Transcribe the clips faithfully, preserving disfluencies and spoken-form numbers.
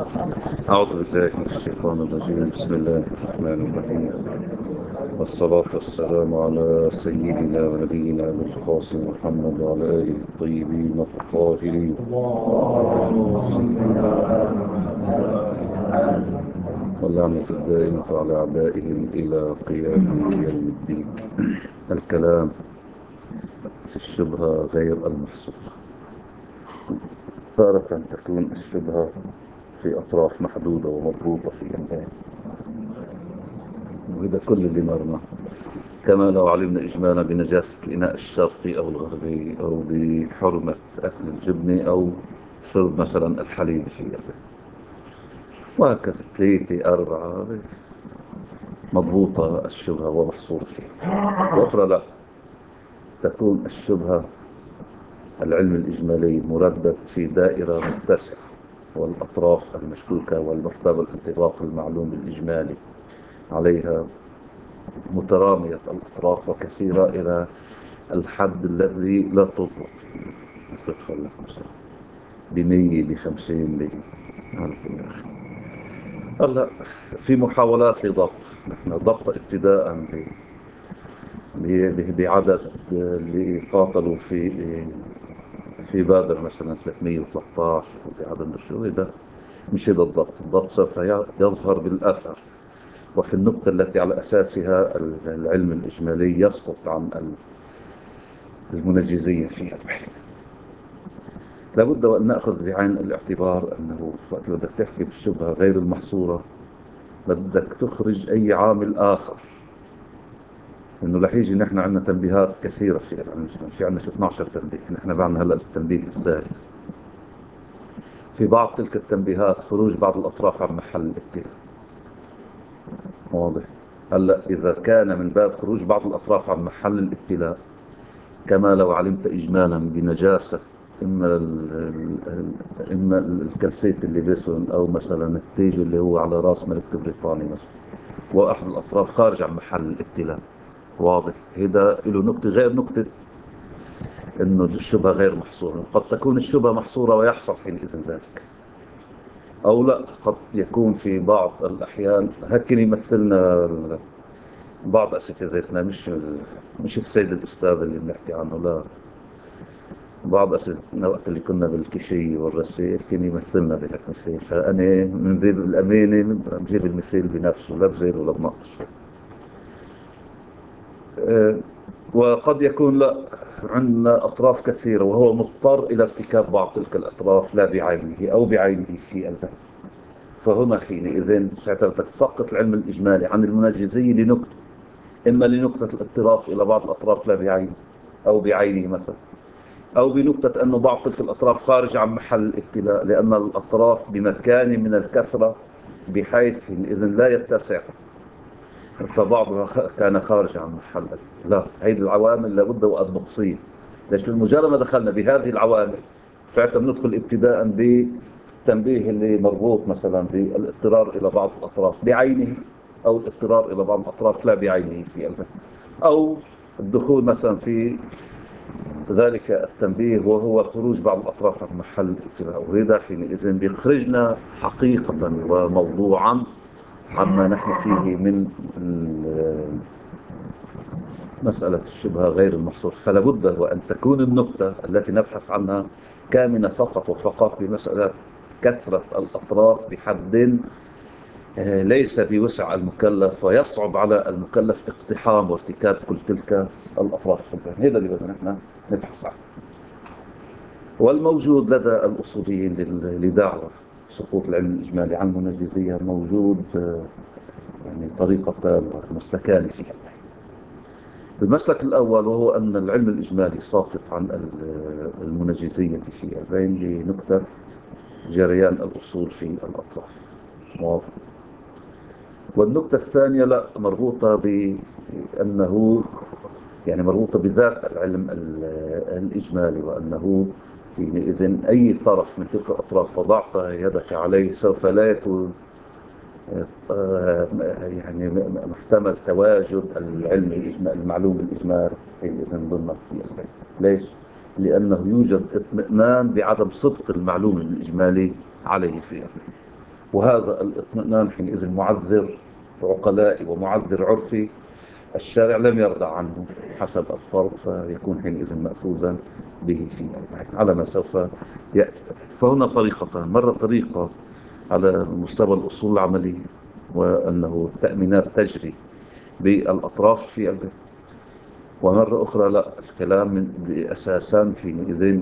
أعوذ بالله من الشيطان الرجيم. بسم الله الرحمن الرحيم، والصلاة والسلام على سيدنا ونبينا أبي القاسم محمد وعلى آله الطيبين الطاهرين. واللعنة الدائمة على أعدائهم إلى قيام يوم الدين. الكلام في الشبهة غير المحصورة. تارة تكون الشبهة في أطراف محدودة ومضبوطة في الآن، وهذا كل اللي مرنا. كما لو علمنا إجمالا بنجاسة الإناء الشرقي أو الغربي، أو بحرمة أكل الجبن أو شرب مثلا الحليب في الآن، وهكذا ثلاثة أربعة مضبوطة الشبهة ومحصورة فيها. الأخرى لا، تكون الشبهة العلم الإجمالي مردد في دائرة متسعة، والأطراف المشكوكة والمحتمل انطباق المعلوم الإجمالي عليها مترامية الأطراف وكثيرة إلى الحد الذي لا تضبط تدخل بمية بخمسين مية. هلا في محاولات لضبط، نحن ضبط ابتداء بعدد اللي قاتلوا في في بادر مثلا ثلاثمية وثلاثة عشر، وبعدد شو ده مش هذا الضبط. الضبط سوف يظهر بالأثر وفي النقطة التي على أساسها العلم الإجمالي يسقط عن المنجزية في البحث. لابد وأن نأخذ بعين الاعتبار أنه وقت بدك تحكي بالشبهة غير المحصورة بدك تخرج أي عامل آخر، إنه رح يجي نحن عندنا تنبيهات كثيرة في في عندنا شو اثني عشر تنبيه، نحن بعدنا هلا التنبيه الثالث. في بعض تلك التنبيهات خروج بعض الأطراف عن محل الابتلاء، واضح؟ هلا إذا كان من باب خروج بعض الأطراف عن محل الابتلاء، كما لو علمت إجمالا بنجاسة إما ال إما الكلسيت اللي بيسون أو مثلا التيج اللي هو على رأس ملكة بريطانيا مثلا، وأحد الأطراف خارج عن محل الابتلاء، واضح؟ هذا له نقطة غير نقطة إنه الشبهة غير محصورة. قد تكون الشبهة محصورة ويحصل حينئذ ذلك، أو لا، قد يكون في بعض الأحيان هكذا يمثلنا بعض أساتذتنا، مش مش السيد الأستاذ اللي بنحكي عنه، لا، بعض أساتذتنا وقت اللي كنا بالكشي والرسيل كان يمثلنا بهيك مثال. فأنا من باب الأمانة بجيب المثال بنفسه، لا بزيد ولا بنقص. أه وقد يكون لا، عندنا أطراف كثيرة وهو مضطر إلى ارتكاب بعض تلك الأطراف لا بعينه أو بعينه في البحث. فهنا حينئذ بدك تسقط العلم الإجمالي عن المنجزية لنقطة، إما لنقطة الاضطراف إلى بعض الأطراف لا بعينه أو بعينه مثلا، أو بنقطة أن بعض تلك الأطراف خارج عن محل الابتلاء، لأن الأطراف بمكان من الكثرة بحيث إذن لا يتسع، فبعضها كان خارج عن محل الابتلاء. هذه العوامل لابد وأن نقصيها. ليش؟ بمجرد ما دخلنا بهذه العوامل فاعتم ندخل ابتداء بالتنبيه اللي مربوط مثلا بالاضطرار إلى بعض الأطراف بعينه، أو الاضطرار إلى بعض الأطراف لا بعينه في البحث، أو الدخول مثلا في ذلك التنبيه وهو خروج بعض الأطراف عن محل الابتلاء. وهذا حينئذ بيخرجنا حقيقة وموضوعا عما نحن فيه من مسألة الشبهة غير المحصور. فلا بد وأن تكون النقطة التي نبحث عنها كامنة فقط وفقط بمسألة كثرة الأطراف بحد ليس بوسع المكلف، ويصعب على المكلف اقتحام وارتكاب كل تلك الأطراف. هذا اللي بدنا نحن نبحث عنه. والموجود لدى الأصوليين لدعوة سقوط العلم الإجمالي عن المنجزية موجود يعني طريقة مسلكان فيها. المسلك الأول وهو أن العلم الإجمالي ساقط عن المنجزية في البين لنقطة جريان الأصول في الأطراف، واضح؟ والنقطة الثانية لا، مربوطة بأنه يعني مربوطة بذات العلم الإجمالي، وأنه حينئذ أي طرف من تلك الأطراف وضعت يدك عليه سوف لا يكون يعني محتمل تواجد العلم الإجمالي المعلوم الإجمالي حينئذ ضمن في البيت. ليش؟ لأنه يوجد اطمئنان بعدم صدق المعلوم الإجمالي عليه في البيت. وهذا الاطمئنان حينئذ معذر عقلائي ومعذر عرفي، الشارع لم يرضى عنه حسب الفرض، فيكون حينئذ مأخوذا به في البحث على ما سوف يأتي. فهنا طريقتان: مرة طريقة على مستوى الأصول العملية، وأنه التأمينات تجري بالأطراف في البحث، ومرة أخرى لا، الكلام من بأساسا حينئذ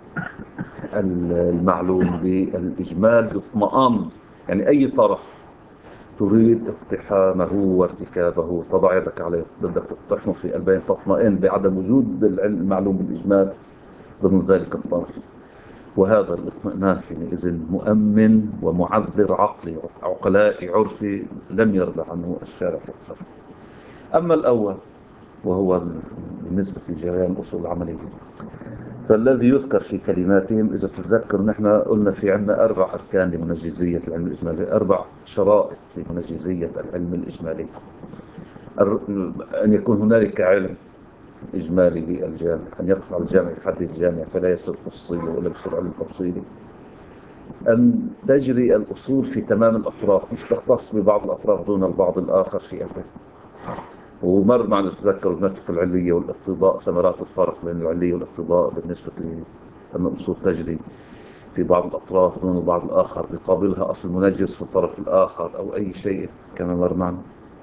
المعلوم بالإجمال يطمئن. يعني أي طرف تريد اقتحامه وارتكابه تضع يدك عليه، بدك تقتحمه في البين، تطمئن بعدم وجود العلم المعلوم بالإجمال ضمن ذلك الطرف. وهذا الاطمئنان حينئذ مؤمن ومعذر عقلي عقلائي عرفي لم يرضى عنه الشارع الأكثر. أما الأول وهو بالنسبة لجريان الأصول العملية، فالذي يذكر في كلماتهم، إذا تتذكر نحن قلنا في عندنا أربع أركان لمنجزية العلم الإجمالي، أربع شرائط لمنجزية العلم الإجمالي: أن يكون هنالك علم إجمالي بالجامع، أن يقف على الجامع بحد الجامع فلا يصير خصوصية ولا يصير علم تفصيلي، أن تجري الأصول في تمام الأطراف، مش تختص ببعض الأطراف دون البعض الآخر في البحث. ومر معنا تذكر مسألة العلية والاقتضاء، ثمرات الفرق بين العلية والاقتضاء بالنسبة لأن الأصول تجري في بعض الأطراف دون البعض الآخر، بقابلها أصل منجز في الطرف الآخر أو أي شيء كما مر معنا.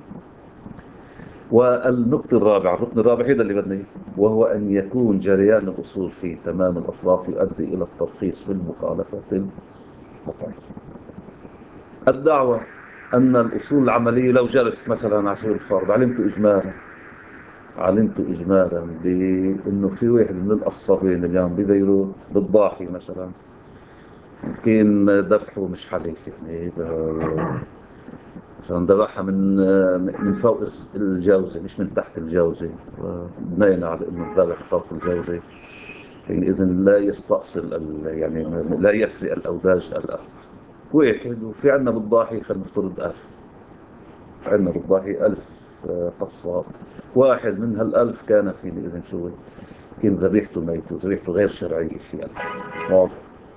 والنقطة الرابعة، الركن الرابع هذا اللي بدنا، وهو أن يكون جريان الأصول في تمام الأطراف يؤدي إلى الترخيص في المخالفة القطعية. الدعوة أن الأصول العملية لو جرت مثلا على سبيل الفرض، علمت إجمالا علمت إجمالا بأنه في واحد من القصابين اليوم ببيروت بالضاحي مثلا يمكن ذبحه مش حليف، يعني عشان ذبحها من من فوق الجوزة مش من تحت الجوزة، وبنينا على أنه الذبح فوق الجوزة، حينئذ لا يستأصل يعني لا يفرق الأوداج الأربع. واحد وفي عنا بالضاحي خلينا نفترض ألف، عندنا بالضاحي ألف قصاب، واحد من هالألف كان حينئذ شو كان ذبيحته ميتة وذبيحته غير شرعية في ألف واضح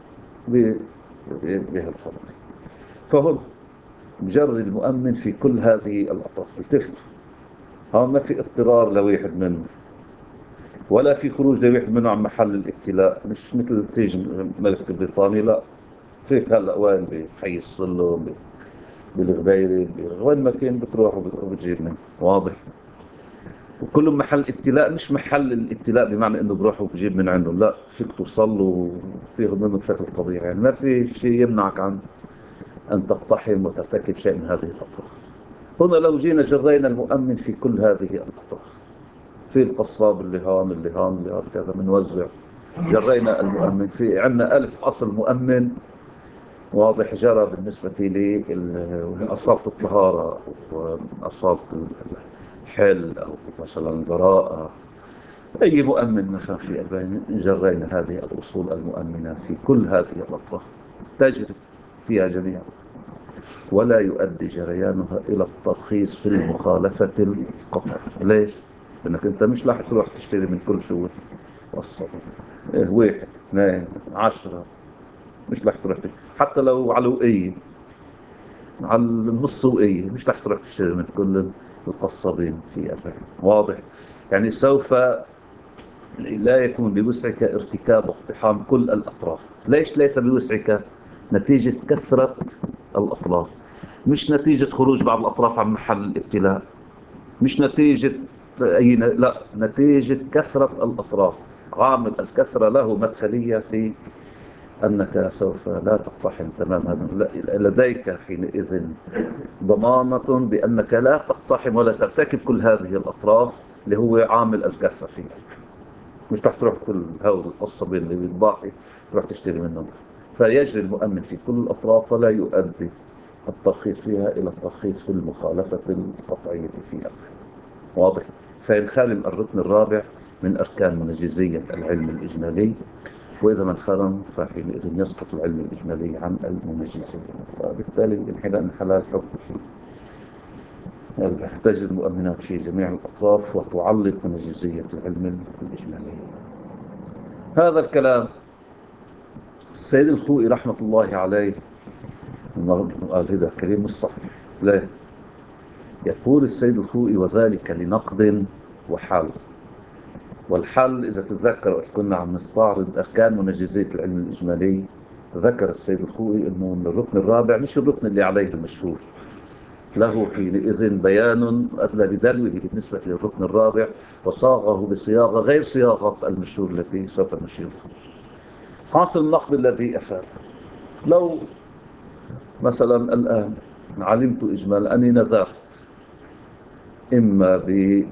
بهالفرق. فهم جري المؤمن في كل هذه الأطراف. التفت ها، ما في اضطرار لواحد منه ولا في خروج لواحد منه عن محل الابتلاء، مش مثل تيجي ملكة بريطانيا، لا فيك هلا وين بحي السلم بالغبيري وين ما كان بتروح وبتجيب منه واضح. وكل محل ابتلاء مش محل الابتلاء بمعنى انه بروح وبجيب من عنده، لا فيك توصل له وتاخذ منه بشكل طبيعي، يعني ما في شيء يمنعك عن ان تقتحم وترتكب شيء من هذه الاطراف. هنا لو جينا جرينا المؤمن في كل هذه الأطراف، في القصاب اللي هون اللي هون اللي هون كذا بنوزع، جرينا المؤمن في عندنا ألف أصل مؤمن واضح جرى بالنسبة لي أصالة الطهارة وأصالة الحل أو مثلا البراءة، أي مؤمن مثلا في أربعين، جرينا هذه الأصول المؤمنة في كل هذه الأطراف تجري فيها جميعا، ولا يؤدي جريانها إلى الترخيص في المخالفة القطعية. ليش؟ لأنك أنت مش راح تروح تشتري من كل شو وصل إيه واحد اثنين عشرة، مش راح تروح تشتري حتى لو على وقية على النص وقية، مش راح تروح تشتري من كل القصابين في أربعين واضح. يعني سوف لا يكون بوسعك ارتكاب واقتحام كل الأطراف. ليش ليس بوسعك؟ نتيجة كثرة الأطراف، مش نتيجة خروج بعض الأطراف عن محل الابتلاء، مش نتيجة أي ن... لا نتيجة كثرة الأطراف. عامل الكثرة له مدخلية في أنك سوف لا تقتحم تمام هذا، لديك حينئذ ضمانة بأنك لا تقتحم ولا ترتكب كل هذه الأطراف اللي هو عامل الكثرة فيه. مش رح تروح كل هؤلاء القصبين اللي بيضاحي تروح تشتري منهم. فيجري المؤمن في كل الأطراف ولا يؤدي الترخيص فيها إلى الترخيص في المخالفة القطعية فيها واضح. فينخرم الركن الرابع من أركان منجزية العلم الإجمالي، وإذا ما انخرم فحينئذ يسقط العلم الإجمالي عن المنجزية، فبالتالي الانحلال انحلال حكم تجري المؤمنات في جميع الأطراف وتعلق منجزية العلم الإجمالي. هذا الكلام السيد الخوئي رحمة الله عليه قال هذا كلام مش صحيح. لا، يقول السيد الخوئي وذلك لنقد وحل. والحل إذا تتذكر وقت كنا عم نستعرض أركان منجزية العلم الإجمالي، ذكر السيد الخوئي أنه الركن الرابع مش الركن اللي عليه المشهور، له حينئذ بيان أدلى بدلوه بالنسبة للركن الرابع، وصاغه بصياغة غير صياغة المشهور التي سوف نشير. حاصل النقد الذي أفاد، لو مثلا الآن علمت إجمالا أني نذرت إما ب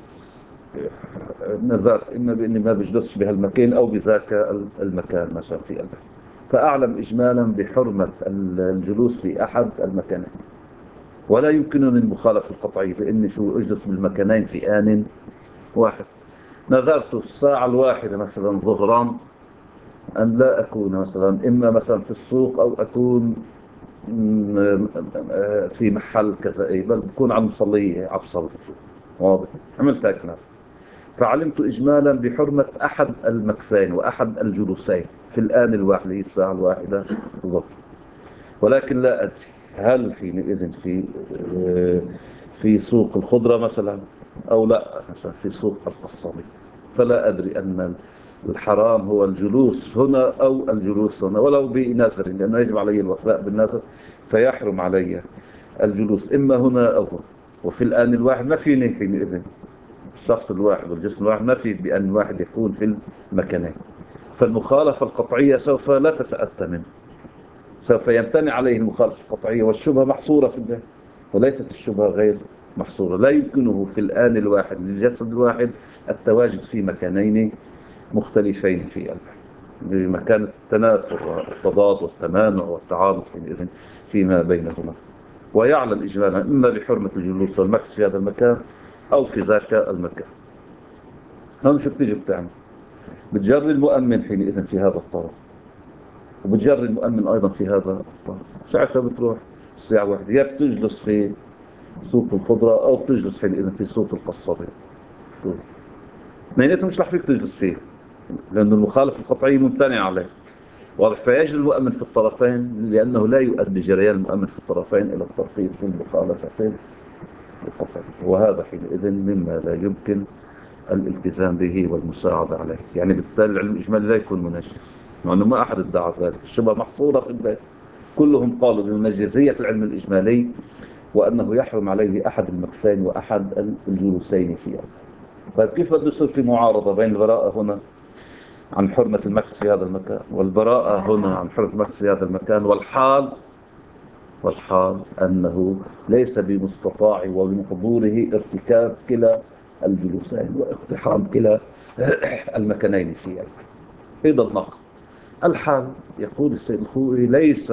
نذرت إما بإني ما بجلسش بهالمكان أو بذاك المكان مثلا في قلبي، فأعلم إجمالا بحرمة الجلوس في أحد المكانين، ولا يمكنني المخالفة القطعية بإني شو أجلس بالمكانين في آن واحد. نذرت الساعة الواحدة مثلا ظهرا أن لا أكون مثلا إما مثلا في السوق أو أكون في محل كذا، أي بل بكون عم صلي عم صلي. واضح؟ عملت هيك مثلا، فعلمت إجمالا بحرمة أحد المكسين وأحد الجلوسين في الآن الواحد، هي الساعة الواحدة ظهر، ولكن لا أدري هل حينئذ في في سوق الخضرة مثلا أو لا مثلا في سوق القصابي، فلا أدري أن الحرام هو الجلوس هنا أو الجلوس هنا ولو بنذر، لأنه يجب علي الوفاء بالنذر، فيحرم علي الجلوس إما هنا أو هنا. وفي الآن الواحد ما فيني حينئذ الشخص الواحد والجسم الواحد ما في بأن الواحد يكون في المكانين، فالمخالفة القطعية سوف لا تتأتى منه، سوف يمتنع عليه المخالفة القطعية، والشبهة محصورة في الذهن وليست الشبهة غير محصورة. لا يمكنه في الآن الواحد للجسد الواحد التواجد في مكانين مختلفين في قلبه، بمكان التناثر والتضاد والتمانع والتعارض فيما بينهما. ويعلم إجمالا إما بحرمة الجلوس والمكس في هذا المكان أو في ذاك المكان. هون شو بتيجي بتعمل؟ بتجري المؤمن حينئذ في هذا الطرف، وبتجري المؤمن أيضا في هذا الطرف. ساعتها بتروح الساعة واحدة يا بتجلس في سوق الخضرة أو بتجلس حينئذ في سوق القصابين. اثنيناتهم مش رح فيك تجلس فيه، لأن المخالفة القطعية ممتنع عليه. واضح؟ فيجري المؤمن في الطرفين، لأنه لا يؤدي جريان المؤمن في الطرفين إلى الترخيص في المخالفتين القطعية، وهذا حينئذ مما لا يمكن الالتزام به والمساعدة عليه. يعني بالتالي العلم الإجمالي لا يكون منجز، مع أنه ما أحد ادعى ذلك، الشبهة محصورة في البيت. كلهم قالوا بمنجزية العلم الإجمالي وأنه يحرم عليه أحد المكسين وأحد الجلوسين فيها. طيب كيف بده يصير في معارضة بين البراءة هنا عن حرمة المكس في هذا المكان والبراءة هنا عن حرمة المكس في هذا المكان، والحال والحال أنه ليس بمستطاع وبمقدوره ارتكاب كلا الجلوسين واقتحام كلا المكانين فيها. إذا النقد الحال، يقول السيد الخوئي، ليس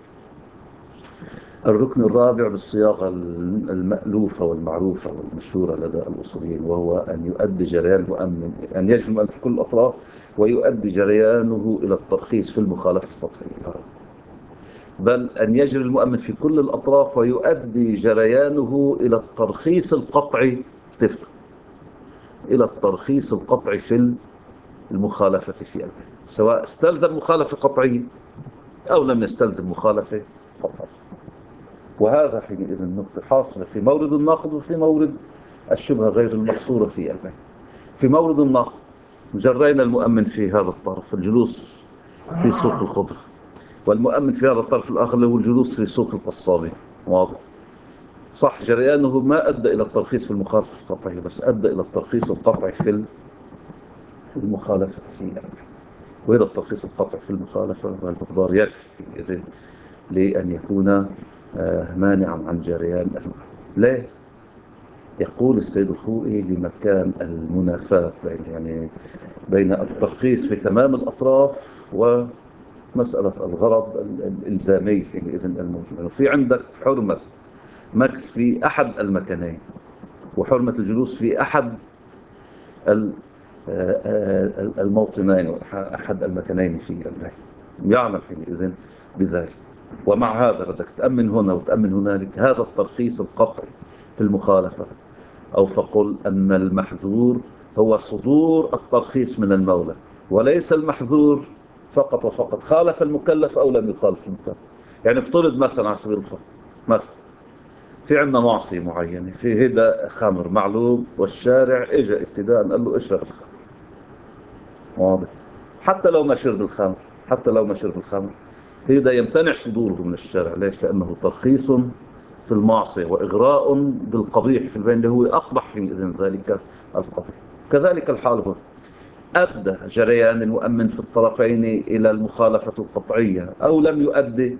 الركن الرابع بالصياغة المألوفة والمعروفة والمشهورة لدى الأصوليين، وهو أن يؤدي جريان المؤمن، أن يجري المؤمن في كل الأطراف ويؤدي جريانه إلى الترخيص في المخالفة القطعية، بل أن يجري المؤمن في كل الأطراف ويؤدي جريانه إلى الترخيص القطعي، تفتح إلى الترخيص القطعي في المخالفة في قلبه، سواء استلزم مخالفة قطعية أو لم يستلزم مخالفة قطعية. وهذا حينئذ النقطة حاصلة في مورد النقد وفي مورد الشبهة غير المحصورة في قلبه. في مورد النقد جرينا المؤمن في هذا الطرف الجلوس في سوق الخضر، والمؤمن في هذا الطرف الآخر له الجلوس في سوق القصابين. واضح؟ صح، جريانه ما أدى إلى الترخيص في المخالفة القطعية، بس أدى إلى الترخيص القطعي في المخالفة في قلبه. وهذا الترخيص القطعي في المخالفة والمقدار يكفي لأن يكون مانعا عن جريان المؤمن. لا، يقول السيد الخوئي لمكان المنافاة بين يعني بين الترخيص في تمام الأطراف ومسألة الغرض الإلزامي في إذن الموجود. في عندك حرمة مكس في أحد المكانين وحرمة الجلوس في أحد الموطنين وأحد المكانين في المكان، يعلم حينئذ بذلك. ومع هذا بدك تأمن هنا وتأمن هنالك. هذا الترخيص القطعي في المخالفة، أو فقل أن المحذور هو صدور الترخيص من المولى، وليس المحذور فقط وفقط خالف المكلف أو لم يخالف المكلف، يعني افترض مثلا على سبيل الخطأ، مثلا في عندنا معصية معينة، في هيدا خمر معلوم، والشارع اجى ابتداء قال له اشرب الخمر، واضح؟ حتى لو ما شرب الخمر، حتى لو ما شرب الخمر هيدا يمتنع صدوره من الشارع. ليش؟ لأنه ترخيص في المعصية وإغراء بالقبيح في البين اللي هو أقبح من إذن ذلك القبيح. كذلك الحال هنا، أدى جريان المؤمن في الطرفين إلى المخالفة القطعية أو لم يؤدي،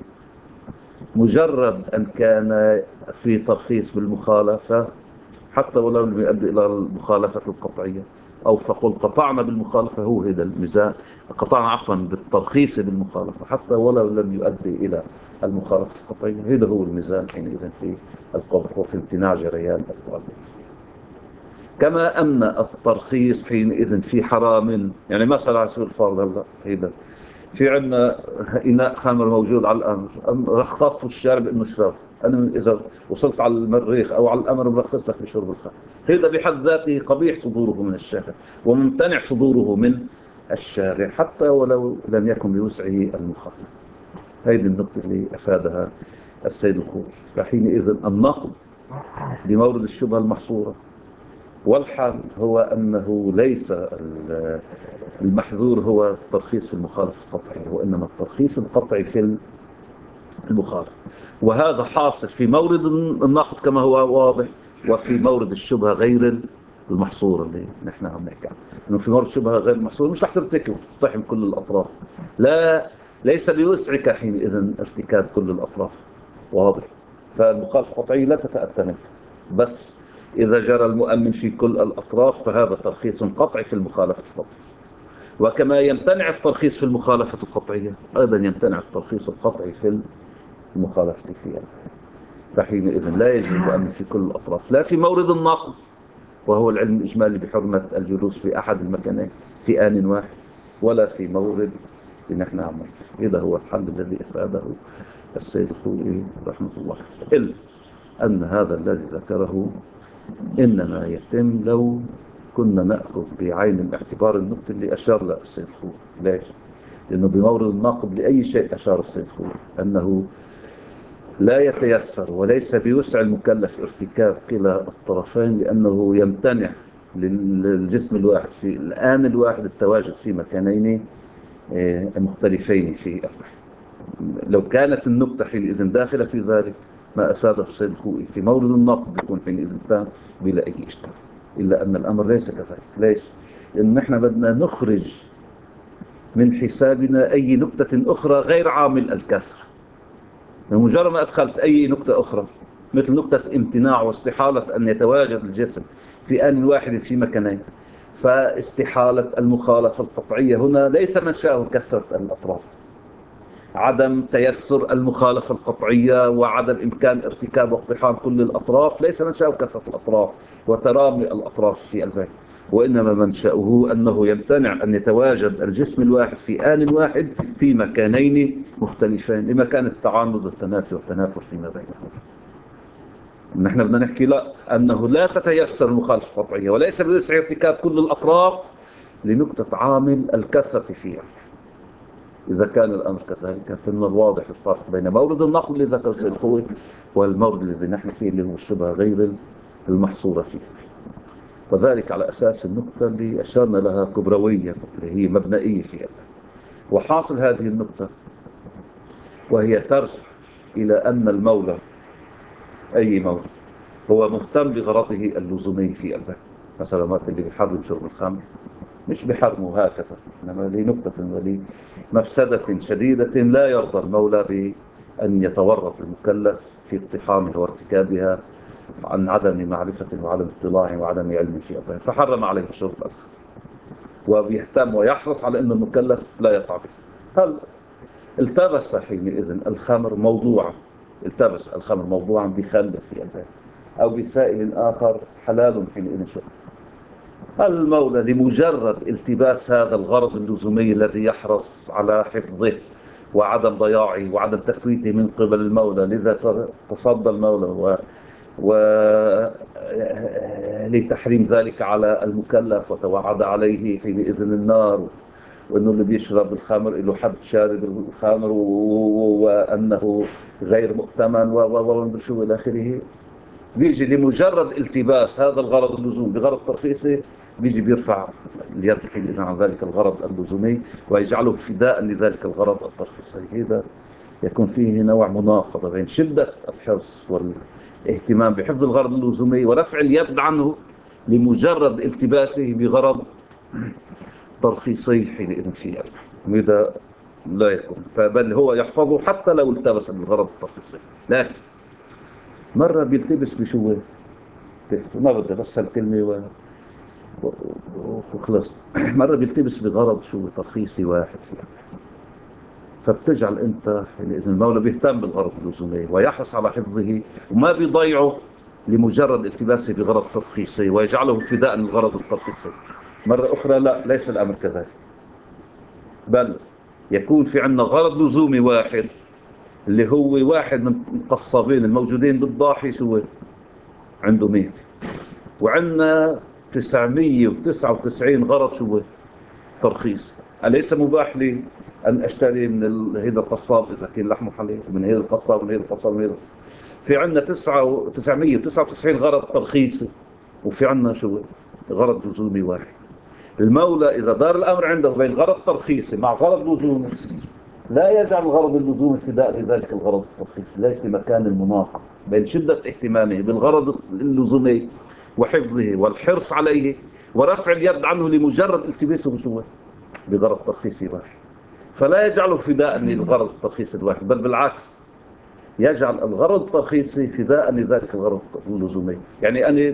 مجرد أن كان في ترخيص بالمخالفة حتى ولو لم يؤدي إلى المخالفة القطعية، أو فقل قطعنا بالمخالفة، هو هذا الميزان، قطعنا عفوا بالترخيص بالمخالفة حتى ولو لم يؤدي إلى المخالفة القطعية. هذا هو الميزان حينئذ في القبح وفي امتناع جريان القبح. كما أن الترخيص حينئذ في حرام، يعني مثلا على سبيل الفرض هلا هيدا في عندنا إناء خمر موجود على الأمر، رخصت الشارع بأنه اشرب، أنا إذا وصلت على المريخ أو على الأمر مرخص لك بشرب الخمر، هذا بحد ذاته قبيح صدوره من الشارع وممتنع صدوره من الشارع حتى ولو لم يكن بوسعه المخالف. هذه النقطة اللي أفادها السيد الخوي. فحينئذ النقد بمورد الشبهة المحصورة، والحال هو أنه ليس المحذور هو الترخيص في المخالفة القطعي، وإنما الترخيص القطعي في المخالفة، وهذا حاصل في مورد النقد كما هو واضح، وفي مورد الشبهة غير المحصورة اللي نحن عم نحكي عنها. إنه في مورد الشبهة غير المحصورة مش رح ترتكب تقتحم كل الأطراف، لا ليس بوسعك حينئذ ارتكاب كل الأطراف، واضح؟ فالمخالفة القطعية لا تتأتى منك، بس إذا جرى المؤمن في كل الأطراف فهذا ترخيص قطعي في المخالفة القطعية. وكما يمتنع الترخيص في المخالفة القطعية أيضا يمتنع الترخيص القطعي في المخالفة فيها. فحينئذ لا يجب المؤمن في كل الأطراف، لا في مورد النقد وهو العلم الإجمالي بحرمة الجلوس في أحد المكانين في آن واحد، ولا في مورد نحن عمل. هذا هو الحل الذي أفاده السيد الخوئي رحمه الله، إلا أن هذا الذي ذكره إنما يتم لو كنا نأخذ بعين الاعتبار النقطة اللي أشار لها السيد الخوئي. ليش؟ لأنه بمورد الناقض لأي شيء أشار السيد الخوئي أنه لا يتيسر وليس بوسع المكلف ارتكاب كلا الطرفين، لأنه يمتنع للجسم الواحد في الآن الواحد التواجد في مكانين مختلفين في البحث. لو كانت النقطة حينئذ داخلة في ذلك ما أفاده السيد الخوئي في مورد النقد بيكون حينئذ تام بلا أي إشكال، إلا أن الأمر ليس كذلك. ليش؟ لأن نحن بدنا نخرج من حسابنا أي نقطة أخرى غير عامل الكثرة. بمجرد ما أدخلت أي نقطة أخرى مثل نقطة امتناع واستحالة أن يتواجد الجسم في آن واحد في مكانين، فاستحالة المخالفة القطعية هنا ليس منشأه كثرة الأطراف، عدم تيسر المخالفة القطعية وعدم إمكان ارتكاب واقتحام كل الأطراف ليس منشأه كثرة الأطراف وترامي الأطراف في البيت، وإنما منشأه أنه يمتنع أن يتواجد الجسم الواحد في آن واحد في مكانين مختلفين لمكان التعاند والتنافي والتنافر فيما بينهم. نحن بدنا نحكي لا، أنه لا تتيسر المخالفة القطعية وليس بوسع ارتكاب كل الأطراف لنقطة عامل الكثرة فيها. إذا كان الأمر كذلك فمن الواضح الفرق بين مورد النقل اللي ذكر السيد الخوئي والمورد الذي نحن فيه اللي هو الشبهة غير المحصورة فيه، وذلك على أساس النقطة اللي أشارنا لها كبروية اللي هي مبنائية فيها. وحاصل هذه النقطة وهي ترجع إلى أن المولى أي مولى هو مهتم بغرضه اللزومي في البيت. مثلا ما اللي بيحرم شرب الخمر مش بحرمه هكذا، إنما لنقطة ولمفسدة شديدة لا يرضى المولى بأن يتورط المكلف في اقتحامها وارتكابها عن عدم معرفة وعدم اطلاع وعدم علم فيها، فحرم عليه شرب الخمر وبيهتم ويحرص على أن المكلف لا يقع به. هل التبس حينئذ الخمر موضوعا، التبس الخمر موضوعا بخل في البيت أو بسائل آخر حلال حينئذ شرب، المولى لمجرد التباس هذا الغرض اللزومي الذي يحرص على حفظه وعدم ضياعه وعدم تفويته من قبل المولى، لذا تصدى المولى و... و... لتحريم ذلك على المكلف وتوعد عليه حينئذ النار وأنه اللي بيشرب الخمر له حد شارب الخمر وأنه غير مؤتمن ومدري شو إلى آخره. بيجي لمجرد التباس هذا الغرض اللزوم بغرض ترخيصي، بيجي بيرفع اليد حينئذ عن ذلك الغرض اللزومي ويجعله فداء لذلك الغرض الترخيصي. هذا يكون فيه نوع مناقضة بين شدة الحرص والاهتمام بحفظ الغرض اللزومي ورفع اليد عنه لمجرد التباسه بغرض ترخيصي حينئذ فيه. وإذا لا يكون فبل هو يحفظه حتى لو التبس بالغرض الترخيصي. لكن مرة بيلتبس بشو ما بدي بس الكلمة وخلص. مرة بيلتبس بغرض شو ترخيصي واحد فيه، فبتجعل انت حينئذ المولى بيهتم بالغرض اللزومي ويحرص على حفظه وما بيضيعه لمجرد التباسه بغرض ترخيصي ويجعله فداء للغرض الترخيصي. مرة أخرى لا، ليس الأمر كذلك، بل يكون في عندنا غرض لزومي واحد اللي هو واحد من القصابين الموجودين بالضاحي شو عنده ميت، وعندنا تسعمية وتسعة وتسعين غرض شو ترخيص. أليس مباح لي أن أشتري من ال... هذا القصاب إذا كان لحمه حليب من هذا القصاب من هذا القصاب من هذا. في عندنا تسعمية وتسعة وتسعين غرض ترخيصي وفي عندنا شو غرض لزومي واحد. المولى إذا دار الأمر عنده بين غرض ترخيصي مع غرض لزومي لا يجعل الغرض اللزومي فداء لذلك الغرض الترخيصي، ليس في مكان المناقضة بين شدة اهتمامه بالغرض اللزومي وحفظه والحرص عليه ورفع اليد عنه لمجرد التباسه بشو بغرض ترخيصي واحد، فلا يجعله فداء للغرض الترخيصي الواحد، بل بالعكس يجعل الغرض الترخيصي فداء لذلك الغرض اللزومي. يعني أنا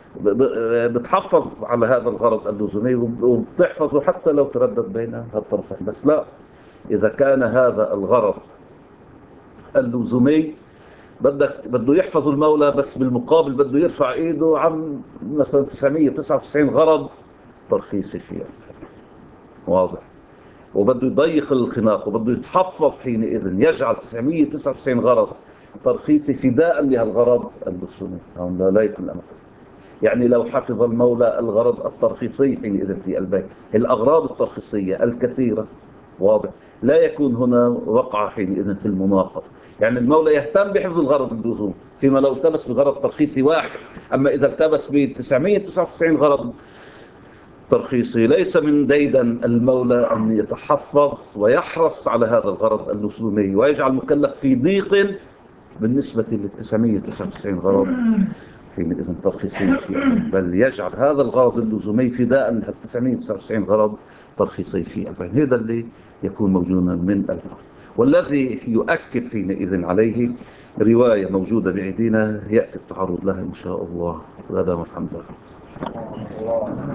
بتحفظ على هذا الغرض اللزومي وبتحفظه حتى لو تردد بين هالطرفين، بس لا، إذا كان هذا الغرض اللزومي بدك بده يحفظ المولى بس بالمقابل بده يرفع ايده عن مثلا تسعمية وتسعة وتسعين غرض ترخيصي فيها، واضح، وبده يضيق الخناق وبده يتحفظ حينئذ يجعل تسعمية وتسعة وتسعين غرض ترخيصي فداء لهالغرض اللزومي. هون لا يكون الامر. يعني لو حفظ المولى الغرض الترخيصي حينئذ في البيت الأغراض الترخيصية الكثيرة، واضح، لا يكون هنا وقع حينئذ في المناقضة. يعني المولى يهتم بحفظ الغرض اللزوم فيما لو التبس بغرض ترخيصي واحد، أما إذا التبس ب تسعمية وتسعة وتسعين غرض ترخيصي ليس من ديدن المولى أن يتحفظ ويحرص على هذا الغرض اللزومي ويجعل المكلف في ضيق بالنسبة لل تسعمية وتسعة وتسعين غرض حينئذ ترخيصي فيه، بل يجعل هذا الغرض اللزومي فداء لل تسعمية وتسعة وتسعين غرض ترخيصي فيه. هذا اللي يكون موجودا من الفرق، والذي يؤكد حينئذ عليه رواية موجودة بأيدينا يأتي التعرض لها إن شاء الله غدا والحمد لله.